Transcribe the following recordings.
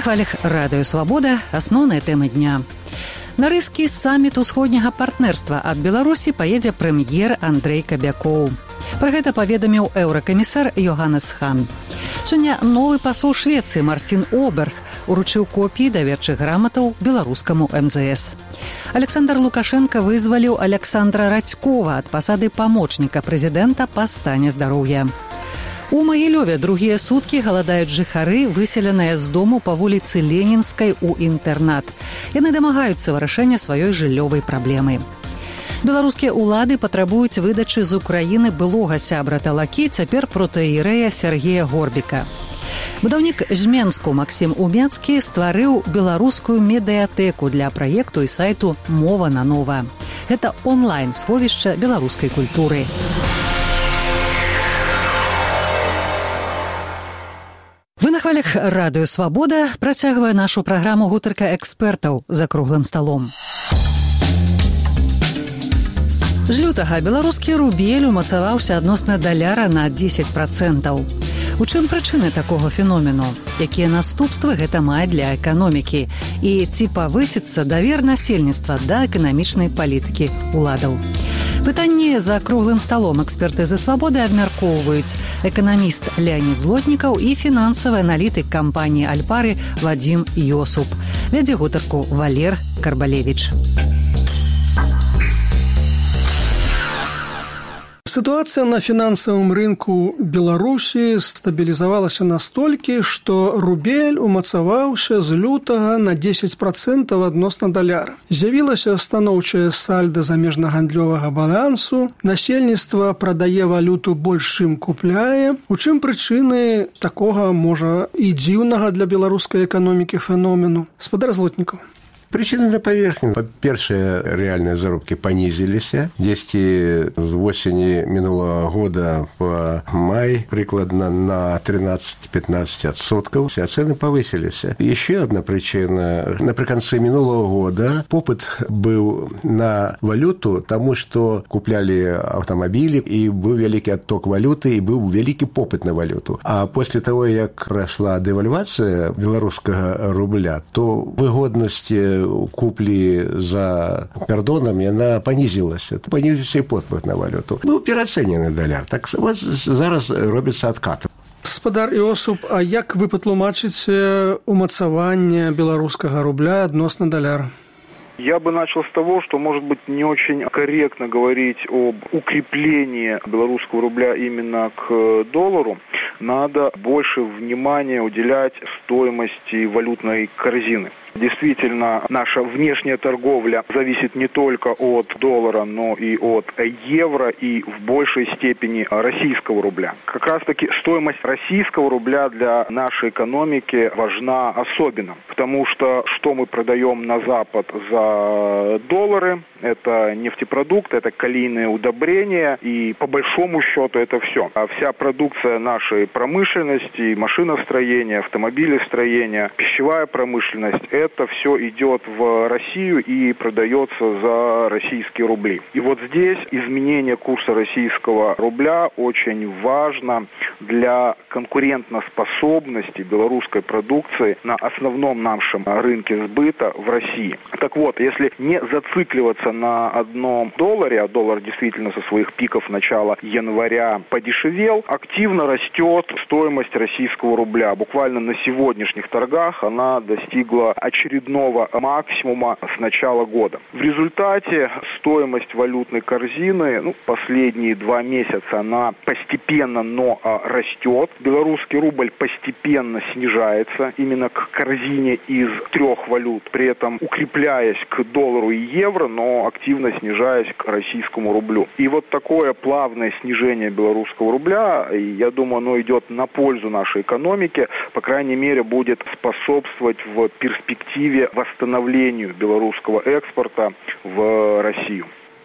на хвалях радыё «Свабода» асноўныя тэмы дня. На рыскі самміту усходняга партнерства ад Беларусі паедзе прэм'ер Андрэй Кабякоў. Пра гэта паведаміў еўракамісар Йоханнес Хан. Сёння новы пасол Швецыі Мартин Оберг уручыў копіі даверчых граматаў беларускаму МЗС. Александр Лукашенко вызваліў Александра Радзькова ад пасады памочніка прэзідэнта па стане здароўя. У Магілёве другія суткі галадаюць жыхары, выселеныя з дому па вуліцы Ленінскай у інтэрнат. Яны дамагаюцца вырашэння сваёй жыллёвай праблемы. Беларускія ўлады патрабуюць выдачы з Украіны былога сябра Талакі, цяпер протэірэя Сергея Горбіка. Будаўнік з Менску Максім Умецкі стварыў беларускую медыятэку для праекту і сайту «Мова на нова». Гэта онлайн-сховішча беларускай культуры. Вы на хвалях радыё «Свабода» працягвае нашу праграму «Гутарка экспертаў» за круглым сталом. З лютага беларускі рубель умацаваўся адносна даляра на 10%. У чым прычыны такога феномену? Якія наступствы гэта мае для эканомікі? І ці павысіцца давер насельніцтва да эканамічнай палітыкі ўладаў? Пытанні за круглым сталом экспертызы «Свабоды» абмяркоўваюць эканаміст Леонид Злотнікаў і фінансавы аналітык кампаніі «Альпары» Вадзім Йосуп. Вядзе гутарку Валер Карбалевіч. Ситуация на финансовом рынку Беларуси стабилизовалась настолько, что рубель умацаваўся з лютага на 10% адносна даляра. З'явілася станоўчае сальда замежнагандлёвага балансу, насельніцтва прадае валюту больш, чым купляе. У чым прычыны такога, можа, і дзіўнага для беларускай эканомікі феномену? Спадар Злотнікаў. Причины на поверхні. По-перше, реальные заробки понизились. 10 с осени минулого года по май прикладно на 13-15%, а цены повысились. Еще одна причина. Наприкінці минулого года попыт был на валюту, тому что купляли автомобили, и был великий отток валюты, и был великий попыт на валюту. А после того, как прошла девальвация белорусского рубля, то выгодность куплі за кордонам, яна понизилась. Понизился і попит на валюту. Був переоценений даляр. Так от зараз робиться откат. Спадар Йосуп, а як ви патлумачыце умацаванне беларускага рубля адносна даляра? Я бы начал с того, что, может быть, не очень корректно говорить об укреплении белорусского рубля именно к доллару. Надо больше внимания уделять стоимости валютной корзины. Действительно, наша внешняя торговля зависит не только от доллара, но и от евро и в большей степени российского рубля. Как раз-таки стоимость российского рубля для нашей экономики важна особенно, потому что мы продаем на Запад за доллары, это нефтепродукты, это калийные удобрения, и по большому счету это все. А вся продукция нашей промышленности, машиностроения, автомобилестроения, пищевая промышленность, это все идет в Россию и продается за российские рубли. И вот здесь изменение курса российского рубля очень важно для конкурентоспособности белорусской продукции на основном нашем рынке сбыта в России. Так вот, если не зацикливаться на одном долларе, а доллар действительно со своих пиков начала января подешевел, активно растет стоимость российского рубля. Буквально на сегодняшних торгах она достигла очередного максимума с начала года. В результате стоимость валютной корзины, последние 2 месяца, она постепенно, но растет. Белорусский рубль постепенно снижается именно к корзине из 3 валют, при этом укрепляясь к доллару и евро, но активно снижаясь к российскому рублю. И вот такое плавное снижение белорусского рубля, я думаю, оно идет на пользу нашей экономике, по крайней мере, будет способствовать в перспективе восстановлению белорусского экспорта в Россию.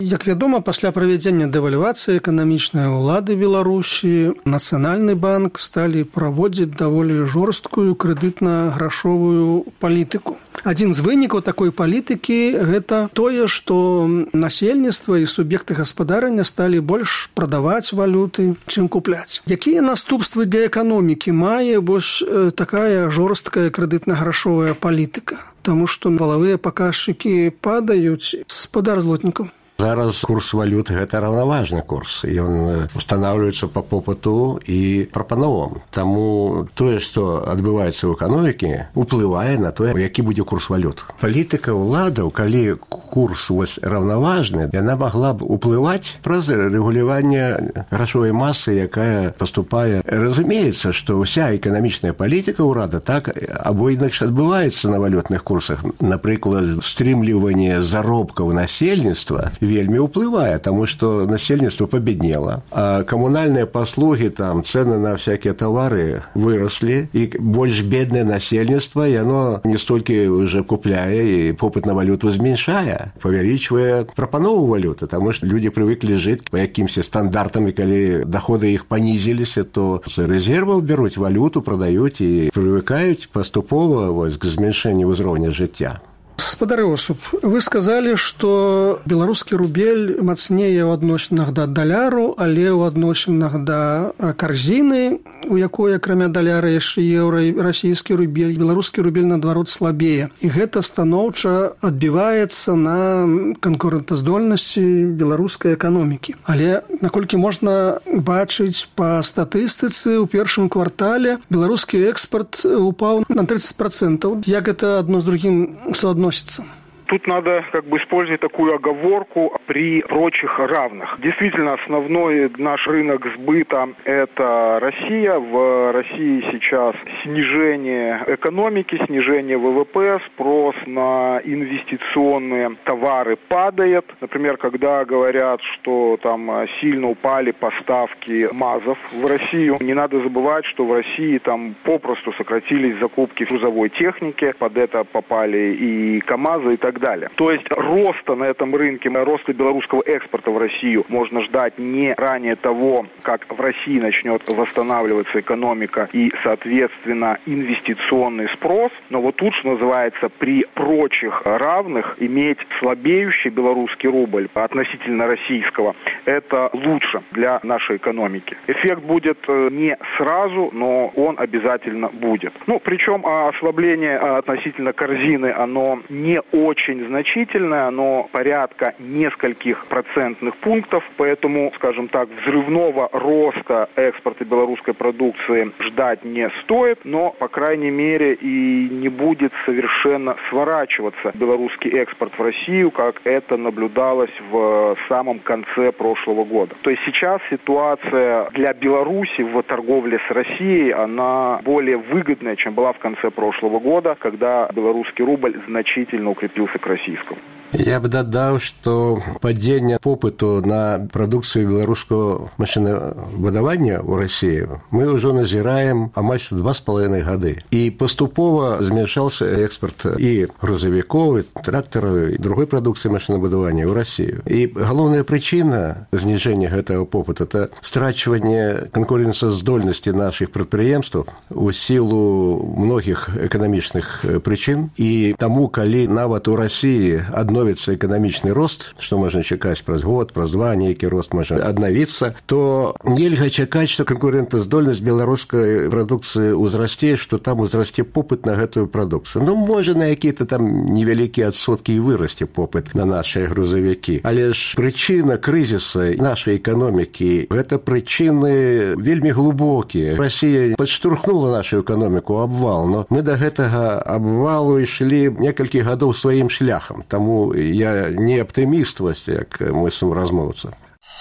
Як вядома, пасля правядзення дэвальвацыі эканамічнай улады Беларусі Нацыянальны банк сталі праводзіць даволі жорсткую крэдытна-грашовую палітыку. Адзін з вынікаў такой палітыкі – гэта тое, што насельніцтва і суб'екты гаспадарання сталі больш прадаваць валюты, чым купляць. Якія наступствы для эканомікі мае такая жорсткая крэдытна-грашовая палітыка? Таму што валавыя паказчыкі падаюць. Спадар Злотнікаў. Зараз курс валют – гэта раўнаважны курс. Ён устанаўліваецца па попыту і прапановам. Таму тое, што адбываецца ў эканомікі, уплывае на тое, які будзе курс валют. Палітыка ўладаў, калі курс раўнаважны, яна магла б уплываць праз рэгуляванне грашовай масы, якая паступае. Разумеецца, што ўся эканамічная палітыка ўрада так або інакш адбываецца на валютных курсах. Напрыклад, стрымліванне заробкаў насельніцтва вельмі ўплывае, таму што насельніцтва пабеднела, а камунальныя паслугі, там, цэны на всякія тавары выраслі, і больш беднае насельніцтва, яно не столькі уже купляе, і попыт на валюту зменшае, павялічвае прапанову валюты, таму што людзі прывыклі жыць па якімся стандартам, і калі доходы іх панізіліся, то з рэзерваў бяруць валюту, прадаюць і прывыкаюць паступова к зменшэнню ўзроўня жыцця. Спадар Осуп, вы сказалі, што беларускі рубель мацнее ў адносінах да даляру, але ў адносінах да карзіны, у якой, акрамя даляра, яшчэ еўра і расійскі рубель, беларускі рубель, наадварот, слабее. І гэта станоўча адбіваецца на канкурэнтаздольнасці беларускай эканомікі. Але, наколькі можна бачыць па статыстыцы, у першым квартале беларускі экспарт упаў на 30%. Як гэта адно з другім суадносіцца? Тут надо использовать такую оговорку при прочих равных. Действительно, основной наш рынок сбыта – это Россия. В России сейчас снижение экономики, снижение ВВП, спрос на инвестиционные товары падает. Например, когда говорят, что там сильно упали поставки МАЗов в Россию, не надо забывать, что в России там попросту сократились закупки грузовой техники, под это попали и КАМАЗы и так далее. То есть роста на этом рынке, роста белорусского экспорта в Россию можно ждать не ранее того, как в России начнет восстанавливаться экономика и, соответственно, инвестиционный спрос. Но вот тут, что называется, при прочих равных иметь слабеющий белорусский рубль относительно российского, это лучше для нашей экономики. Эффект будет не сразу, но он обязательно будет. Причем ослабление относительно корзины, оно не очень значительное, оно порядка нескольких процентных пунктов, поэтому, скажем так, взрывного роста экспорта белорусской продукции ждать не стоит, но, по крайней мере, и не будет совершенно сворачиваться белорусский экспорт в Россию, как это наблюдалось в самом конце прошлого года. То есть сейчас ситуация для Беларуси в торговле с Россией, она более выгодная, чем была в конце прошлого года, когда белорусский рубль значительно укрепился к российскому. Я б дадаў, што падзенне попыту на прадукцыю беларускага машынабудавання ў Расіі мы ўжо назіраем амаль што 2,5 гады. І паступова змяншаўся экспарт і грузавікоў, і трактараў, і другой прадукцыі машынабудавання ў Расію. І галоўная прычына зніжэння гэтага попыту – это страчванне канкурэнцаздольнасці нашых прадпрыемстваў у сілу многіх эканамічных прычын. І таму, калі нават у Расіі адновіцца эканамічны рост, што можна чакаць праз год, праз два, нейкі рост можа аднавіцца, то нельга чакаць, што канкурэнтаздольнасць беларускай прадукцыі ўзрасце, што там узрасце попыт на гэтую прадукцыю. Можа, на якія-то там невялікія адсоткі і вырасце попыт на нашыя грузавікі. Але ж прычына крызіса нашай эканомікі – гэта прычыны вельмі глыбокія. Расія падштурхнула нашу эканоміку абвал, но мы да гэтага абвалу ішлі некалькі гадоў сваім шляхам. Таму я не аптыміст, як мой сумразмоўца.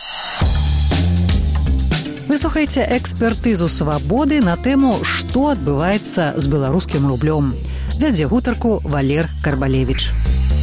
Вы слухаеце экспертызу «Свабоды» на тэму «Што адбываецца з беларускім рублём». Вядзе гутарку Валер Карбалевіч.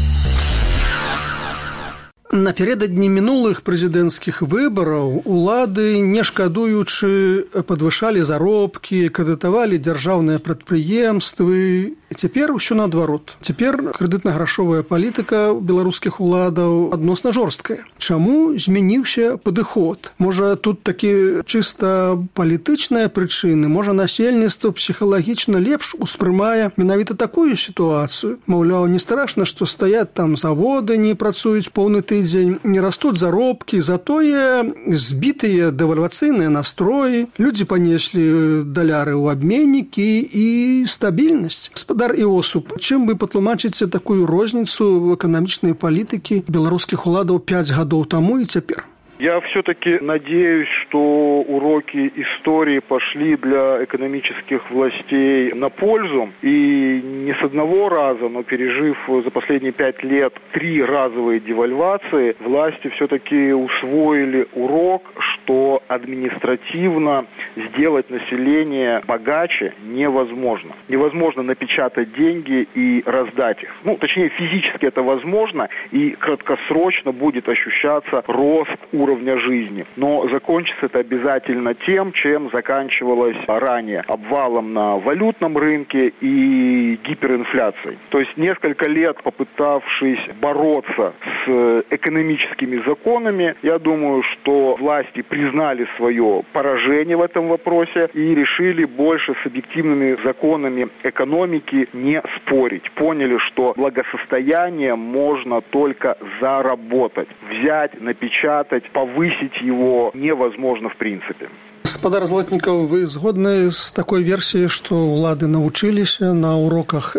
Напярэдадні мінулых прэзідэнцкіх выбараў улады, не шкадуючы, падвышалі заробкі, крэдытавалі дзяржаўныя прадпрыемствы Цяпер усё наадварот. Цяпер крэдытна-грашовая палітыка беларускіх уладаў адносна жорсткая. Чаму змяніўся падыход? Можа, тут такі чыста палітычныя прычыны, можа, насельніцтва псіхалагічна лепш успрымае менавіта такую сітуацыю. Маўляў, не страшна, што стаят там заводы, не працуюць поўны тыдзень, не растуць заробкі, затое збітыя дэвальвацыйныя настроі, людзі панеслі даляры ў абменнікі і стабільнасць. Гаспадар Іосуп, чым вы патлумачыце такую розніцу в эканамічнай палітыкі беларускіх уладаў 5 гадоў таму і цяпер? Я все-таки надеюсь, что уроки истории пошли для экономических властей на пользу. И не с одного раза, но пережив за последние 5 лет 3 разовые девальвации, власти все-таки усвоили урок, что административно сделать население богаче невозможно. Невозможно напечатать деньги и раздать их. Точнее, физически это возможно, и краткосрочно будет ощущаться рост уровня жизни. Но закончится это обязательно тем, чем заканчивалось ранее. Обвалом на валютном рынке и гиперинфляцией. То есть несколько лет попытавшись бороться с экономическими законами, я думаю, что власти признали свое поражение в этом вопросе и решили больше с объективными законами экономики не спорить. Поняли, что благосостояние можно только заработать. Взять, напечатать, повысить его невозможно в принципе. Гаспадар Злотнікаў, вы згодны з такой версіяй, што ўлады навучыліся на уроках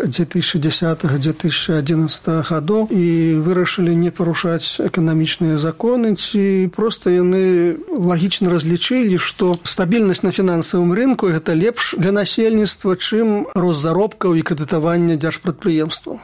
2010-2011 гадоў і вырашылі не парушаць эканамічныя законы, ці проста яны лагічна разлічылі, што стабільнасць на фінансавым рынку гэта лепш для насельніцтва, чым рост заробкаў і крэдытавання дзяржпрадпрыемстваў?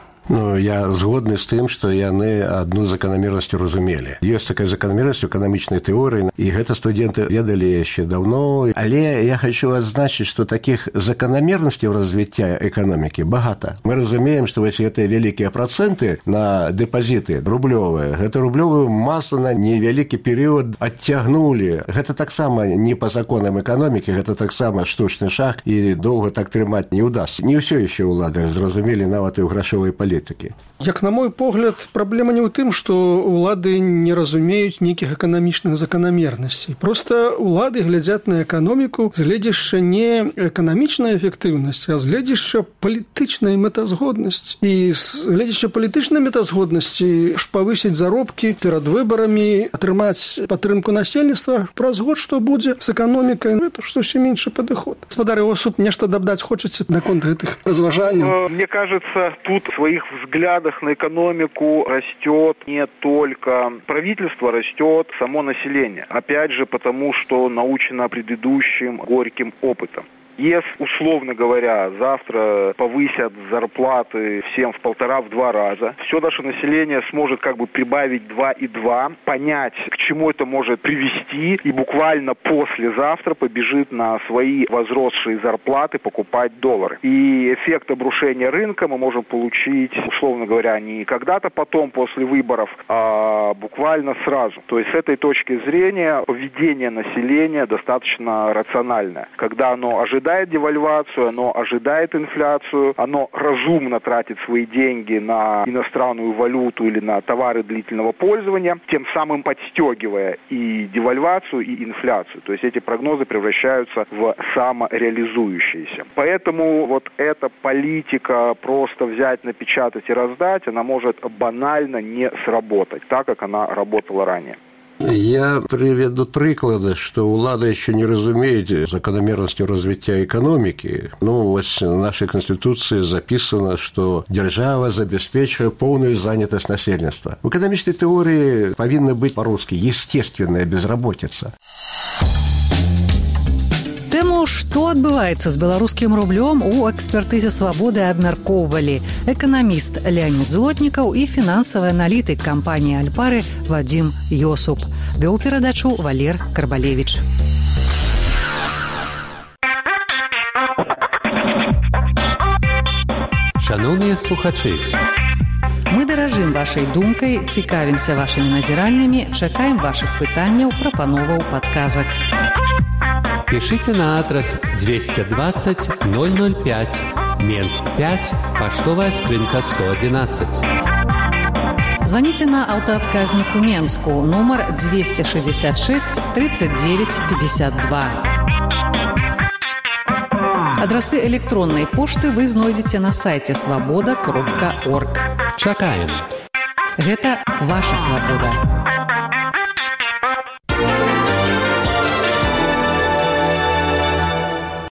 Я згодны з тым, што яны адну заканамернасць разумелі. Ёсць такая заканамернасць у эканамічнай тэорыі, і гэта студэнты ведалі яшчэ даўно. Але я хочу адзначыць, што такіх заканамернасцяў развіцця эканомікі багата. Мы разумеем, што вось гэтыя вялікія працэнты на дэпазіты рублёвыя, гэта рублёвую масу на невялікі перыяд адцягнулі. Гэта таксама не па законам эканомікі, гэта таксама штучны шаг, і доўга так трымаць не ўдасся. Не ўсё яшчэ ўлады зразумелі нават і ў грашовай палітыцы. Як на мой погляд, праблема не ў тым, што ўлады не разумеюць нейкіх эканамічных заканамернасцей. Проста ўлады глядзяць на эканоміку з гледзяшча не эканамічнай эфектыўнасці, а з гледзяшча палітычнай мэтазгоднасці. І з гледзяшча палітычнай мэтазгоднасці павысіць заробкі перад выбарамі, атрымаць падтрымку насельніцтва, праз год што будзе з эканомікай, гэта ж зусім іншы падыход. Гаспадар Іосуп, нешта дадаць хочаце наконт гэтых разважанняў? Мне кажется, тут своих взглядах на экономику растет не только правительство, растет само население. Опять же, потому что научено предыдущим горьким опытом. Если, условно говоря, завтра повысят зарплаты всем в 1,5-2 раза, все наше население сможет как бы прибавить 2,2, понять, к чему это может привести, и буквально послезавтра побежит на свои возросшие зарплаты покупать доллары. И эффект обрушения рынка мы можем получить, условно говоря, не когда-то потом, после выборов, а буквально сразу. То есть с этой точки зрения поведение населения достаточно рациональное. Когда оно ожидает девальвацию, оно ожидает инфляцию, оно разумно тратит свои деньги на иностранную валюту или на товары длительного пользования, тем самым подстегивая и девальвацию, и инфляцию. То есть эти прогнозы превращаются в самореализующиеся. Поэтому вот эта политика просто взять, напечатать и раздать, она может банально не сработать, так как она работала ранее. Я приведу прыклады, што ўлада яшчэ не разумеюць заканамернасцю развіцця эканомікі. Вось в нашай канстытуцыі запісана, што дзяржава забяспечвае поўную занятасць насельніцтва. У эканамічнай тэорыі павінна быць па-рускі естественная безработица. Тэму, што адбываецца з беларускім рублём, у экспертызе «Свабоды» абмяркоўвалі эканаміст Леонид Злотнікаў і фінансавы аналітык кампаніі «Альпары» Вадзім Йосуп. Вёў перадачу Валер Карбалевіч. Шановныя слухачы, мы даражым вашай думкай, цікавімся вашымі назіраннямі, чакаем вашых пытанняў, прапановаў, падказак. Пишите на адрес 220 005 Менск 5, поштовая скрынка 111. Звоните на аўтаадказнік у Менску, нумар 266 39 52. Адрасы электроннай пошты вы знойдзеце на сайце свабода.орг. Чакаем. Гэта ваша свабода.